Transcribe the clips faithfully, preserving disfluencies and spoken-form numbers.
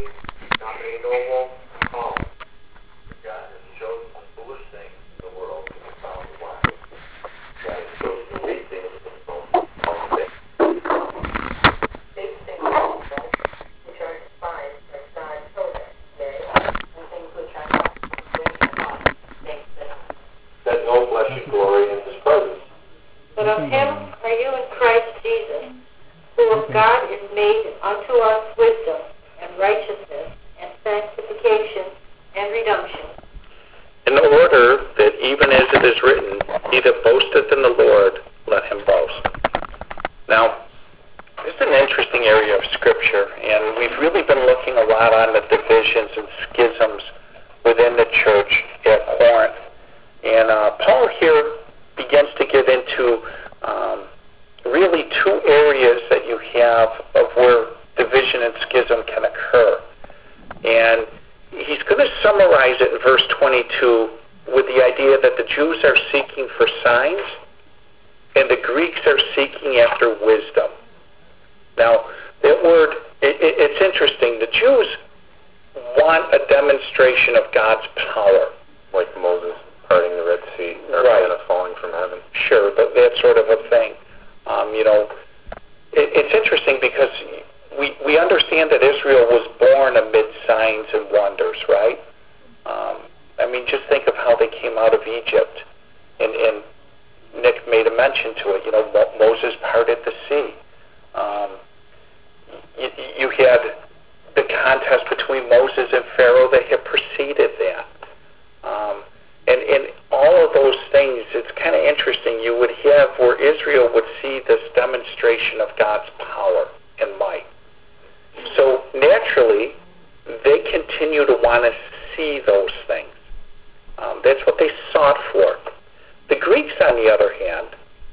not many noble called. God has chosen the foolish things in the world to confound the wise. God has chosen the weak things to confound the things. These things also, which are despised, as God told us, yea, and things which are not, which are not, things that are. That no flesh should glory in his presence. But of him are you in Christ Jesus, who of God is made unto us wisdom, and righteousness, and sanctification, and redemption. In order that even as it is written, he that boasteth in the Lord, let him boast. Now, this is an interesting area of Scripture, and we've really been looking a lot on the divisions and schisms within the church at Corinth. And uh, Paul here begins to get into um, really two areas that you have of where division and schism can occur. And he's going to summarize it in verse twenty-two with the idea that the Jews are seeking for signs and the Greeks are seeking after wisdom. Now, that word, it, it, it's interesting. The Jews want a demonstration of God's power. Like Moses parting the Red Sea, or Right. manna falling from heaven. Sure, but that sort of a thing. Um, you know, it, it's interesting because we, we understand that Israel was born amid signs and wonders, right? Um, I mean, just think of how they came out of Egypt. And, and Nick made a mention to it. You know, Mo- Moses parted the sea. Um, you, you had the contest between Moses and Pharaoh that had preceded that. Um, and, and all of those things, it's kind of interesting. You would have where Israel would see this demonstration of God's power and might. So naturally, they continue to want to see those things. Um, that's what they sought for. The Greeks, on the other hand,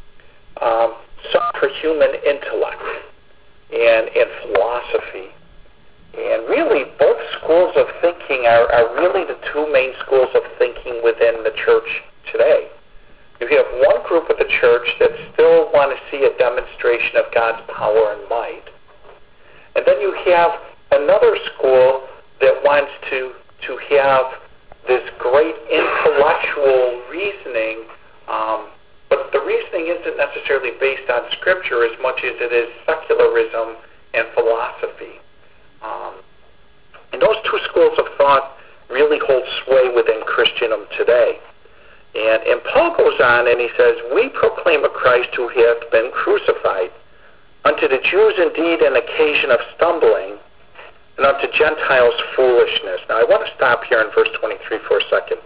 um, sought for human intellect and, and philosophy. And really, both schools of thinking are, are really the two main schools of thinking within the church today. You have one group of the church that still want to see a demonstration of God's power and might. And then you have another school that wants to, to have this great intellectual reasoning, um, but the reasoning isn't necessarily based on Scripture as much as it is secularism and philosophy. Um, and those two schools of thought really hold sway within Christendom today. And, and Paul goes on and he says, we proclaim a Christ who hath been crucified, unto the Jews indeed an occasion of stumbling, and unto Gentiles foolishness. Now I want to stop here in verse twenty-three for a second.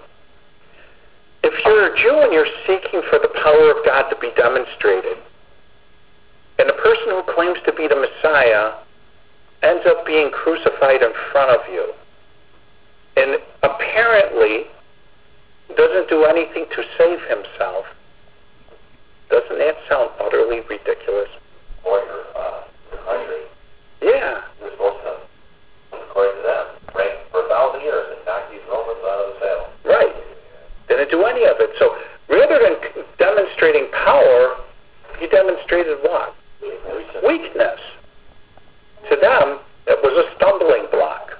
If you're a Jew and you're seeking for the power of God to be demonstrated, and the person who claims to be the Messiah ends up being crucified in front of you, and apparently doesn't do anything to save himself, doesn't that sound utterly ridiculous? Or your, uh, your country. Yeah. You're supposed to, according to them, reign for a thousand years and knock these Romans out of the saddle. Right. Didn't do any of it. So rather than c- demonstrating power, he demonstrated what? Weakness. Weakness. To them, it was a stumbling block.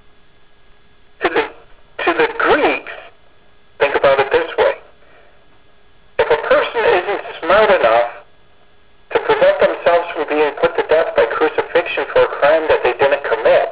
To the, to the Greeks, think about it this way. If a person isn't smart enough to prevent themselves from being put to death by crucifixion for a crime that they didn't commit,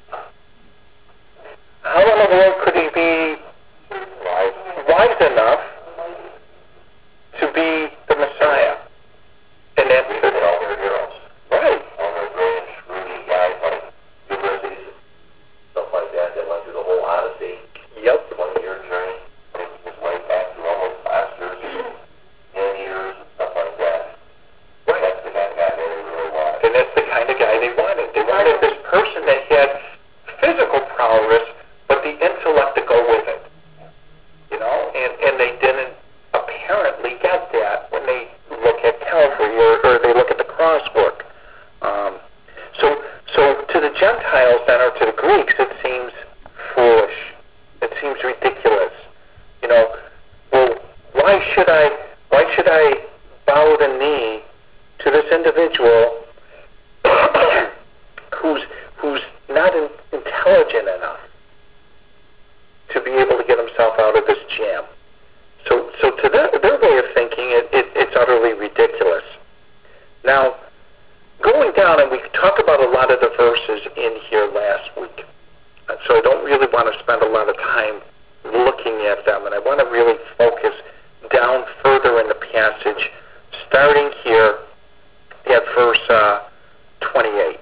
how in the world could he be wise, wise enough to be the Messiah? And that's We did all their heroes. right. All their brilliant, shrewd guys like Ulysses, stuff like that, that went through the whole Odyssey, Yep. twenty-year journey, making his way back through all those blasters, ten years, and stuff like that. Right. That's the kind of guy they really wanted. And that's the kind of guy they wanted. They wanted this person that had physical prowess, but the intellect to go with it. You know, and, and they didn't apparently get that when they look at Calvary or, or they look at the cross work. Um, so, so to the Gentiles then, or to the Greeks, it seems foolish. It seems ridiculous. You know, well, why should I? Why should I bow the knee to this individual who's who's not in, intelligent intelligent enough to be able to get himself out of this jam. So, so to their, their way of thinking, it, it, it's utterly ridiculous. Now, going down, and we talked about a lot of the verses in here last week, so I don't really want to spend a lot of time looking at them, and I want to really focus down further in the passage, starting here at verse uh, twenty-eight.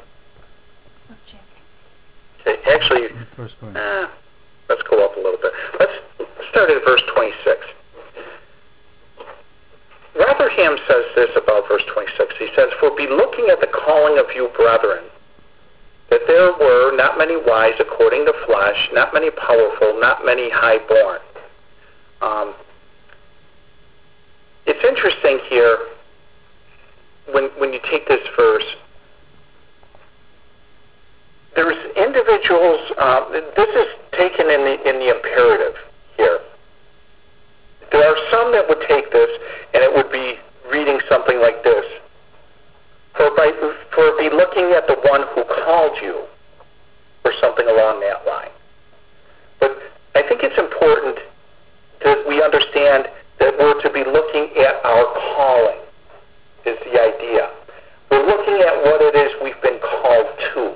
Okay, actually, eh, let's go up a little bit. Let's start at verse twenty-six. Rotherham says this about verse twenty-six. He says, "For be looking at the calling of you brethren, that there were not many wise according to flesh, not many powerful, not many high-born." Um, it's interesting here, when, when you take this verse, there's individuals, uh, this is taken in the, in the imperative here. There are some that would take this, and it would be reading something like this. For, by, for be looking at the one who called you, or something along that line. But I think it's important that we understand that we're to be looking at our calling, is the idea. We're looking at what it is we've been called to.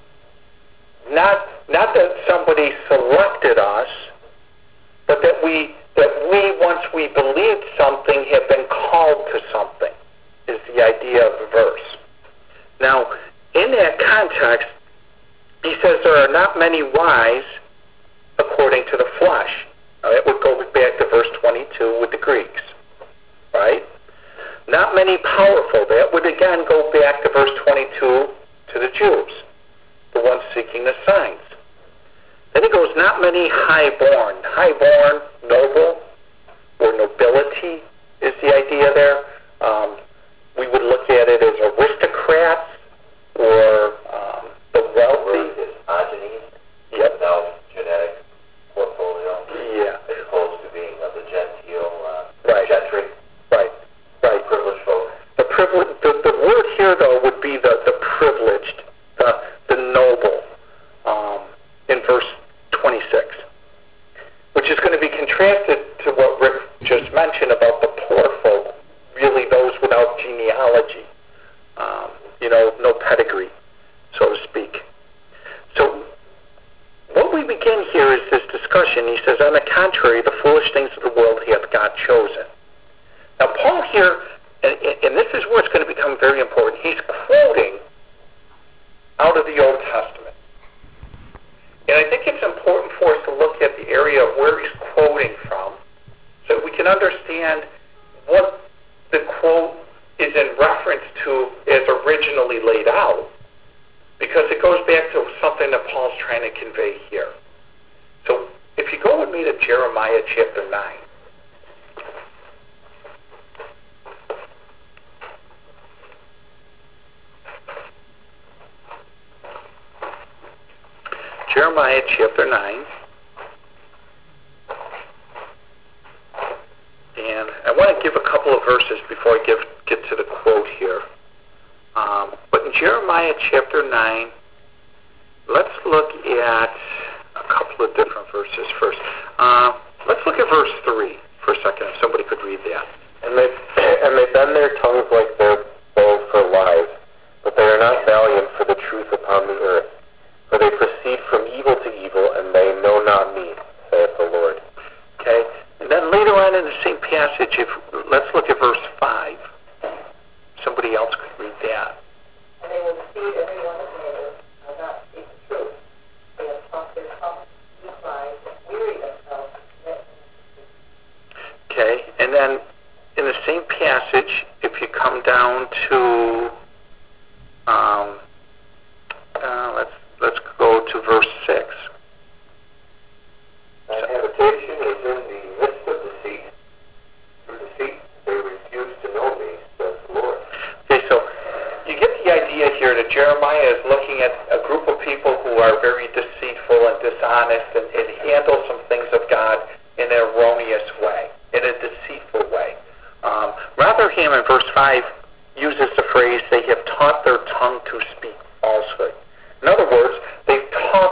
Not, not that somebody selected us, but that we, that we, once we believed something, have been called to something, is the idea of the verse. Now, in that context, he says there are not many wise according to the flesh. Now, that would go back to verse twenty-two with the Greeks, right? Not many powerful. That would again go back to verse twenty-two to the Jews, the ones seeking the signs. Then he goes, not many high-born. High-born, noble, or nobility is the idea there. Um, we would look at it as aristocrats or um, the wealthy. Is progeny, Yep. now genetic portfolio, Yeah. as opposed to being of the genteel, uh, Right. gentry, Right. Right. privileged folk. The privilege. The, the word here, though, would be the, the privileged, the the noble, um, in verse twenty-six, which is going to be contrasted to what Rick just mentioned about the poor folk, really those without genealogy, um, you know, no pedigree, so to speak. So what we begin here is this discussion. He says, on the contrary, the foolish things of the world hath God chosen. Now, Paul here, and, and this is where it's going to become very important, he's quoting out of the Old Testament. And I think it's important for us to look at the area of where he's quoting from so that we can understand what the quote is in reference to as originally laid out, because it goes back to something that Paul's trying to convey here. So if you go with me to Jeremiah chapter nine. Jeremiah chapter nine. And I want to give a couple of verses before I give, get to the quote here. Um, but in Jeremiah chapter nine, let's look at a couple of different verses first. Uh, let's look at verse three for a second, if somebody could read that. And they, and they bend their tongues like their bow for lies, but they are not valiant for the truth upon the earth. For they proceed from evil to evil, and they know not me, saith the Lord. Okay? And then later on in the same passage, if let's look at verse five. Somebody else could read that. And they will deceive every one of men and not speak the truth. They have taught their tongues to be lies and weary themselves to commit iniquity. Okay? And then in the same passage, if you come down to, um, uh, let's let's go to verse six. Thy habitation is in the midst of deceit. Through deceit they refuse to know me, says the Lord. Okay, so you get the idea here that Jeremiah is looking at a group of people who are very deceitful and dishonest and, and handle some things of God in an erroneous way, in a deceitful way. Um, Rotherham in verse five uses the phrase, they have taught their tongue to speak falsehood. In other words, they've taught themselves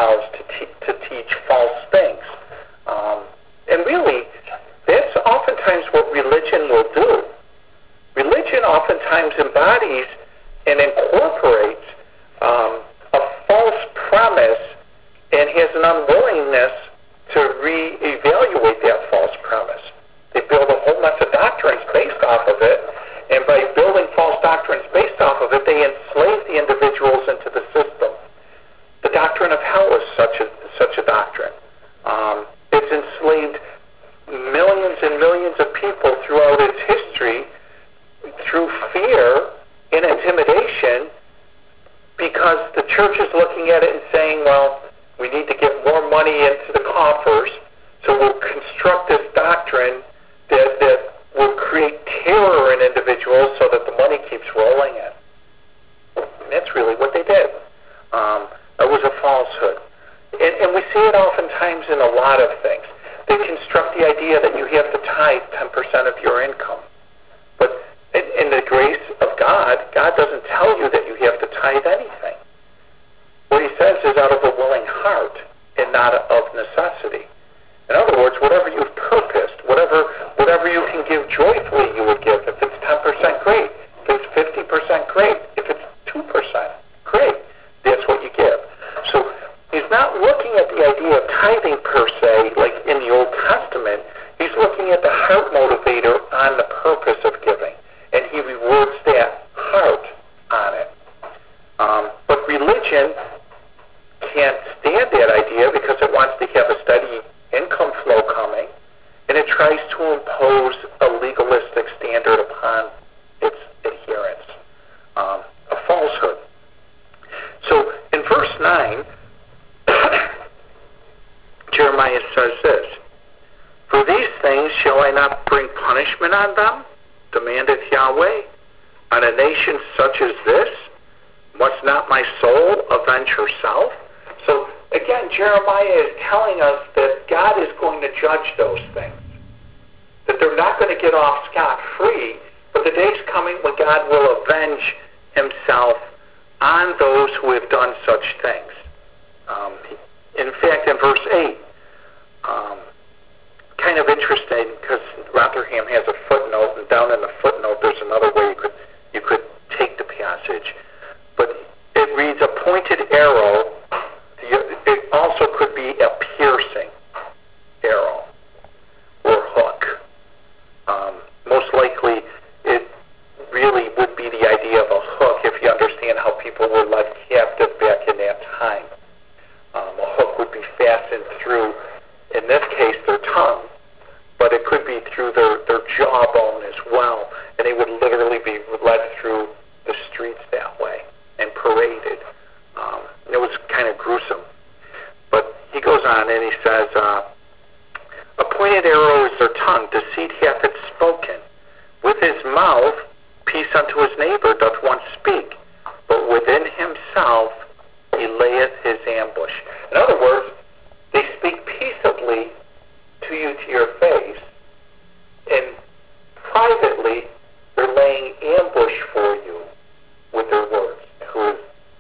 themselves to, te- to teach false things. Um, and really, that's oftentimes what religion will do. Religion oftentimes embodies and incorporates um, a false premise and has an unwillingness to re-evaluate that false premise. They build a whole mess of doctrines based off of it, and by building false doctrines based off of it, they enslave the individuals into the system. The doctrine of hell is such a such a doctrine. Um, it's enslaved millions and millions of people throughout its history through fear and intimidation, because the church is looking at it and saying, well, we need to get more money into the coffers, so we'll construct this doctrine that, that will create terror in individuals so that the money keeps rolling in. And that's really what they did. Um, it was a falsehood. And, and we see it oftentimes in a lot of things. They construct the idea that you have to tithe ten percent of your income. But in, in the grace of God, God doesn't tell you that you have to tithe anything. What he says is out of a willing heart and not of necessity. In other words, whatever you've purposed, whatever whatever you can give joyfully, you would give. If it's ten percent, great. If it's fifty percent, great. If it's two percent, great. That's what you give. So he's not looking at the idea of tithing per se, like in the Old Testament. He's looking at the heart motivator on the purpose of giving, and he rewards that heart on it. Um, but religion can't stand that idea because it wants to have a steady income flow coming, and it tries to impose a legalistic standard upon its adherents, um, a falsehood. So in verse nine, Jeremiah says this, "For these things shall I not bring punishment on them, demandeth Yahweh, on a nation such as this? Must not my soul avenge herself?" So again, Jeremiah is telling us that God is going to judge those things, that they're not going to get off scot-free, but the day's coming when God will avenge himself on those who have done such things. Um, in fact, in verse eight, um, kind of interesting because Rotherham has a footnote, and down in the footnote there's another way you could you could take the passage, but it reads, "A pointed arrow." It also could be a piercing arrow or hook. Um, most likely, it really would be the idea of a hook if you understand how people were led captive back in that time. Um, a hook would be fastened through, in this case, their tongue, but it could be through their, their jawbone as well, and they would literally be led through the streets that way and paraded. Um, it was kind of gruesome. But he goes on and he says, uh, "A pointed arrow is their tongue, deceit hath it spoken. With his mouth peace unto his neighbor doth one speak, but within himself he layeth his ambush." In other words, they speak peaceably to you to your face, and privately they're laying ambush for you with their words. Who is,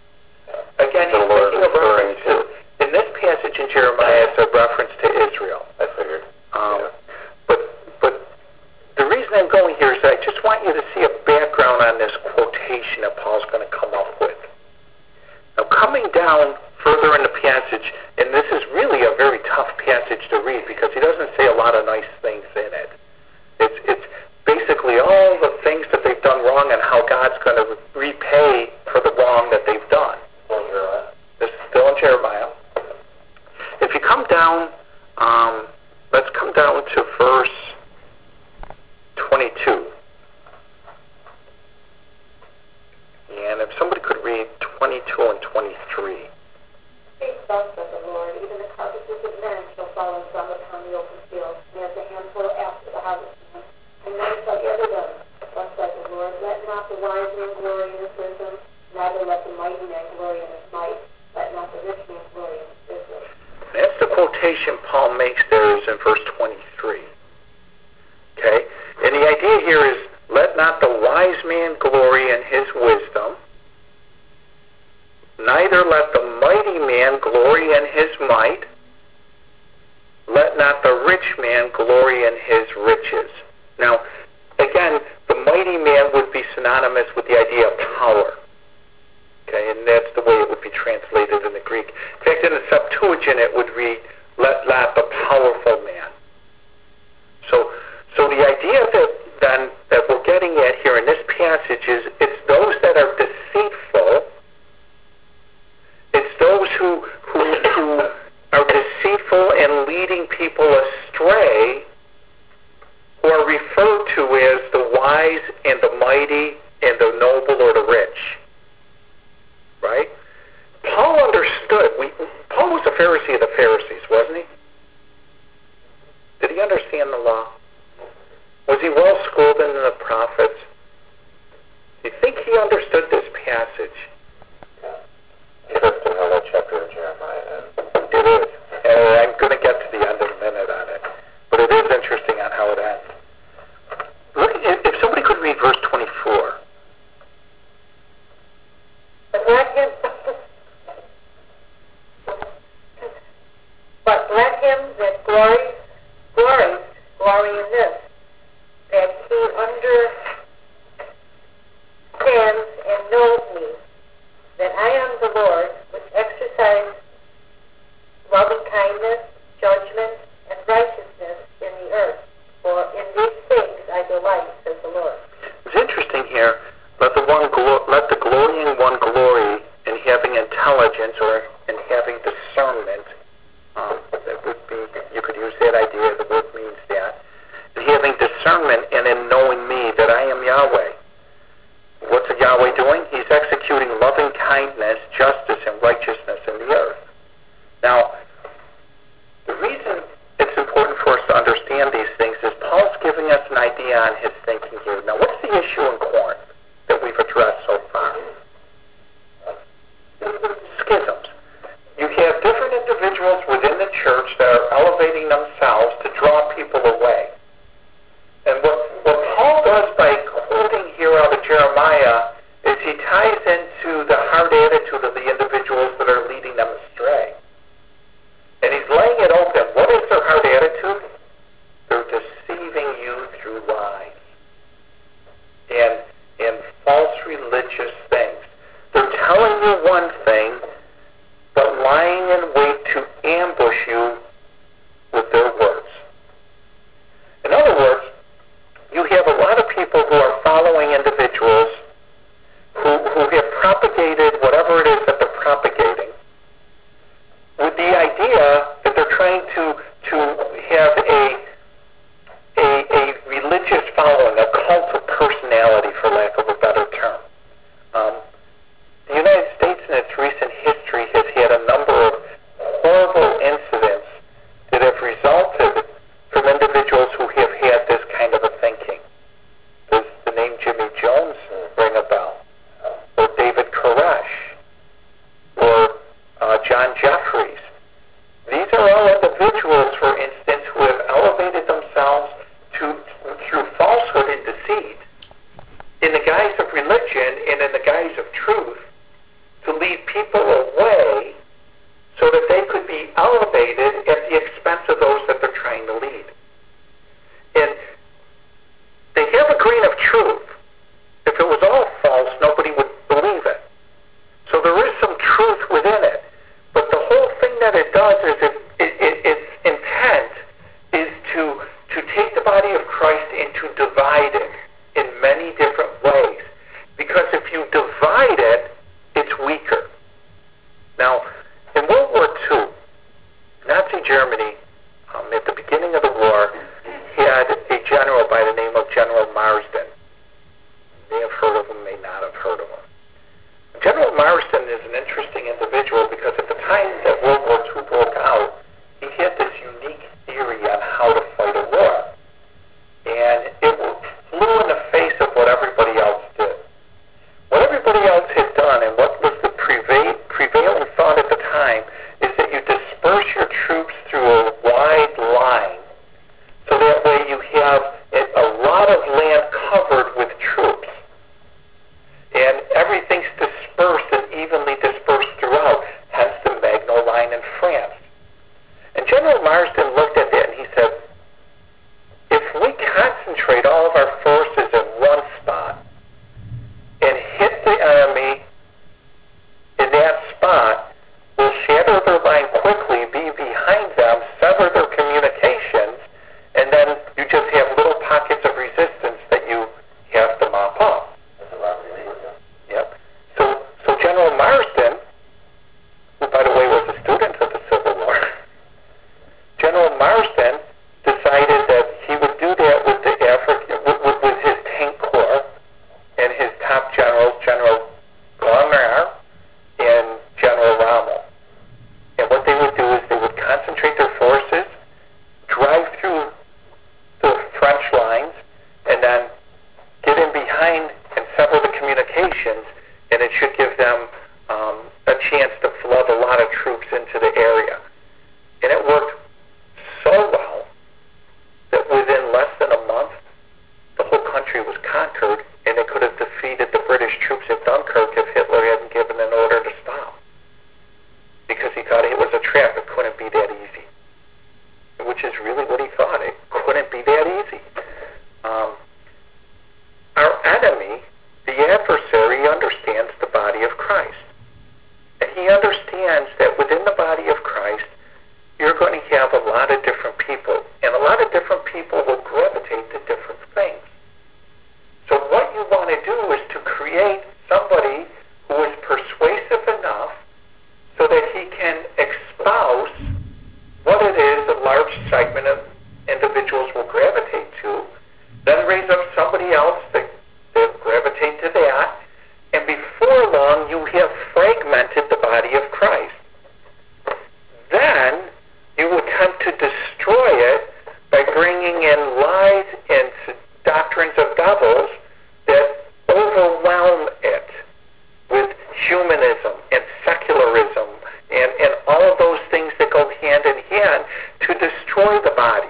again, he's making a reference to, in this passage in Jeremiah, it's a reference to Israel. I figured. Um, yeah. But but the reason I'm going here is I just want you to see a background on this quotation that Paul's going to come up with. Now, coming down further in the passage, and this is really a very tough passage to read because he doesn't say a lot of nice things in it. It's, it's basically all the things that they've done wrong and how God's going to repay for the wrong that they've done. This is still in Jeremiah. If you come down, um, let's come down to verse twenty-two. And if somebody could read twenty-two and twenty-three. "Speak thus saith the Lord, even the carcasses of men shall fall and drop upon the open field, and as a handful after the harvestman, and men shall gather them. Thus saith the Lord, let not the wise man glory in his wisdom, neither let the mighty man glory in his might, let not the rich man glory in his riches." That's the quotation Paul makes there is in verse twenty-three. Okay? And the idea here is, let not the wise man glory in his wisdom, neither let the mighty man glory in his might, let not the rich man glory in his riches. Now, again, the mighty man would be synonymous with the idea of power. Okay, and that's the way it would be translated in the Greek. In fact, in the Septuagint, it would read, let not the powerful man. So, so the idea that then that we're getting at here in this passage is it's those that are deceitful. It's those who who, who are deceitful and leading people astray, who are referred to as the wise and the mighty and the noble or the rich. Right? Paul understood. We, Paul was a Pharisee of the Pharisees, wasn't he? Did he understand the law? Was he well schooled in the prophets? Do you think he understood this passage? Interesting how that chapter of Jeremiah ends. It is. And I'm going to get to the end in a minute on it. But it is interesting on how it ends. Look, if, if somebody could read verse twenty-four. But let him, but let him that glories, glories, glory in this, that he understands and knows me, that I am the Lord, which exercise loving kindness, judgment, and righteousness in the earth. For in these things I delight, says the Lord. It's interesting here. Let the one glo- let the glorying one glory in having intelligence or in having discernment. Um, that would be, you could use that idea. The word means that. In having discernment and in knowing me that I am Yahweh. What's Yahweh doing? He's executing loving kindness, justice, and righteousness in the earth. Now, the reason it's important for us to understand these things is Paul's giving us an idea on his thinking here. Now, what's the issue in Corinth that we've addressed so far? Schisms. You have different individuals within the church that are elevating themselves to draw people away. And what, what Paul does by quoting here out of Jeremiah is he ties into the hard attitude of the individuals that are leading them astray. And he's laying it open. What is their hard attitude? They're deceiving you through lies and, and false religious things. They're telling you one thing, but lying in wait to ambush you with their words. In other words, you have a lot of people who are following individuals who, who have propagated whatever it is that they're propagating with the idea that they're trying to, to have a, a, a religious following, a cult of personality, for lack of a better term. Um, the United States in its recent history has had a number of horrible incidents that have resulted from individuals who have had this kind of a thinking. Does the name Jimmy Jones ring a bell? Or David Koresh? Or uh, John Jeffries? These are all individuals, for instance, who have elevated themselves to, through falsehood and deceit in the guise of religion and in the guise of truth to lead people away so that they could be elevated at the expense of those that they're trying to lead. And they have a grain of truth. If it was all false, nobody would believe it. So there is some truth within it. But the whole thing that it does is it, it, it, its intent is to, to take the body of Christ and to divide it in many different ways. Because if you divide it, it's weaker. Now, in World War Two, Nazi Germany, um, at the beginning of the war, had a general by the name of General Marsden. You may have heard of him, may not have heard of him. General Marsden is an interesting individual because at the time that World War Two broke out, he had this unique theory on how to fight a war. And it flew in the face of what everybody else did. What everybody else had done and what was the prevail, prevailing thought at the time is that you disperse your troops through a wide line. So that way you have a lot of land covered with troops. And everything's dispersed and evenly dispersed And General Marsden looked at that and he said, if we concentrate all of our forces in one spot and hit the enemy in that spot, we'll shatter their line quickly, be behind them, sever their communications, and then you just have little pockets of resistance that you have to mop up. That's a lot of illegal. Yep. So, so General Marsden, who by the way was a student of the Civil War, General Marsden decided that he would do that with the African, with, with, with his tank corps and his top generals, General Gomer and General Rommel. And what they would do is they would concentrate their forces, drive through the French lines, and then get in behind and sever the communications, and it should give them um, a chance to flood a lot of troops into the area. And it worked so well that within less than a month, the whole country was conquered, and they could have defeated the British troops at Dunkirk if Hitler hadn't given an order to stop. Because he thought it was a trap. It couldn't be that easy. Which is really what he thought. It couldn't be that easy. Um, our enemy, the adversary, understands the body of Christ. And he understands that within the body of Christ, you're going to have a lot of different people. And a lot of different people will gravitate to different things. So what you want to do is to create somebody who is persuasive enough so that he can espouse what it is a large segment of individuals will gravitate to, then raise up somebody else that, that gravitate to that, and before long you have fragmented the body of Christ. Then you attempt to destroy it by bringing in lies and doctrines of devils that overwhelm it with humanism and secularism and, and all of those things that go hand in hand to destroy the body.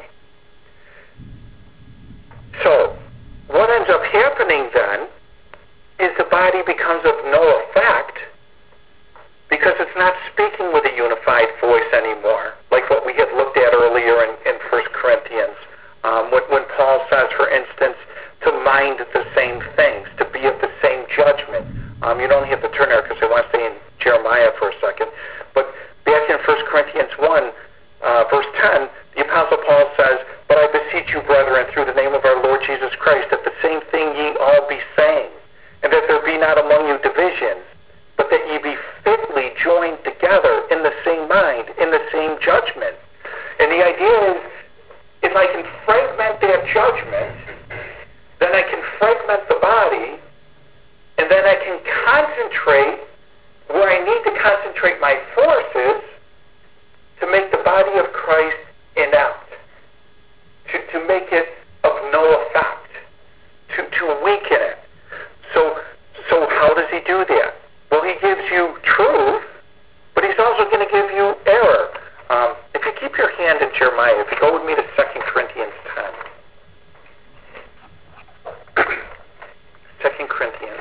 So, what ends up happening then is the body becomes of no effect because it's not speaking with a unified voice anymore, like what we had looked at earlier in, in First Corinthians, um, when, when Paul says, for instance, to mind the same things, to be of the same judgment. Um, you don't have to turn there because I want to stay in Jeremiah for a second. But back in First Corinthians one, uh, verse ten, the Apostle Paul says, but I beseech you, brethren, through the name of our Lord Jesus Christ, that the same thing ye all be saying, and that there be not among you divisions, but that ye be fitly joined together in the same mind, in the same judgment. And the idea is, if I can fragment that judgment, then I can fragment the body, and then I can concentrate where I need to concentrate my forces to make the body of Christ inept, to, to make it of no effect, to, to weaken it. So, so how does he do that? Well, he gives you truth, but he's also going to give you error. Um, if you keep your hand in Jeremiah, if you go with me to Second Corinthians ten. Second Corinthians.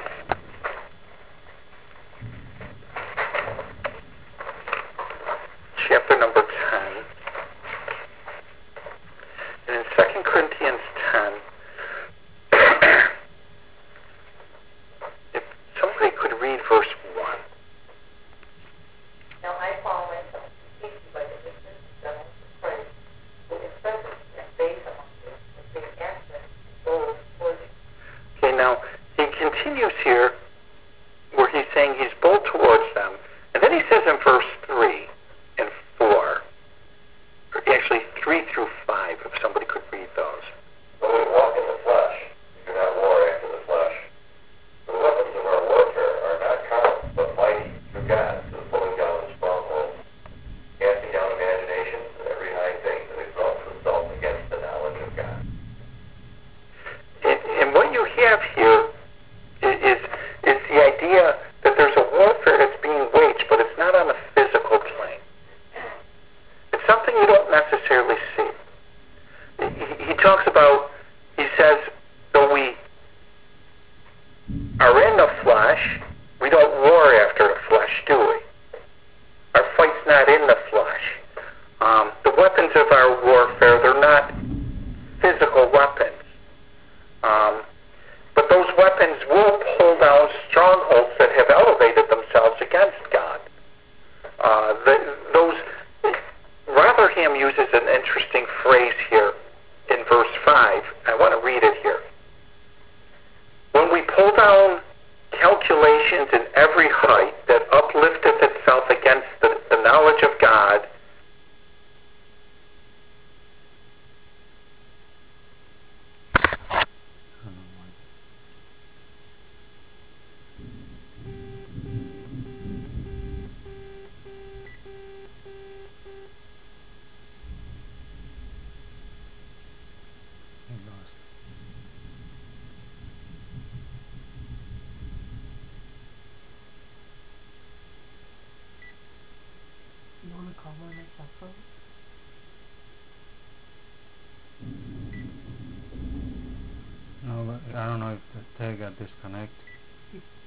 Chapter number ten. And in Second Corinthians ten, if somebody could read verse one. Now I, Paul, myself, teach you by the witness of God of Christ, who is present and based among you, and being access bold towards you. Okay, now he continues here where he's saying he's bold towards them. And then he says in verse three and four, or actually three through five, if somebody could read those. Though we walk in the flesh, we do not war after the flesh. The weapons of our warfare are not carnal, but mighty through God to the pulling down of strongholds, casting down imaginations and every high thing that exalts itself against the knowledge of God. And, and what you have here is, is the idea that there's a warfare that's being waged, but it's not on a physical plane. It's something you don't necessarily see. He, he talks about, he says, though we are in the flesh, we don't war after the flesh, do we? Our fight's not in the flesh. Um, the No, but I don't know if the tape got disconnected.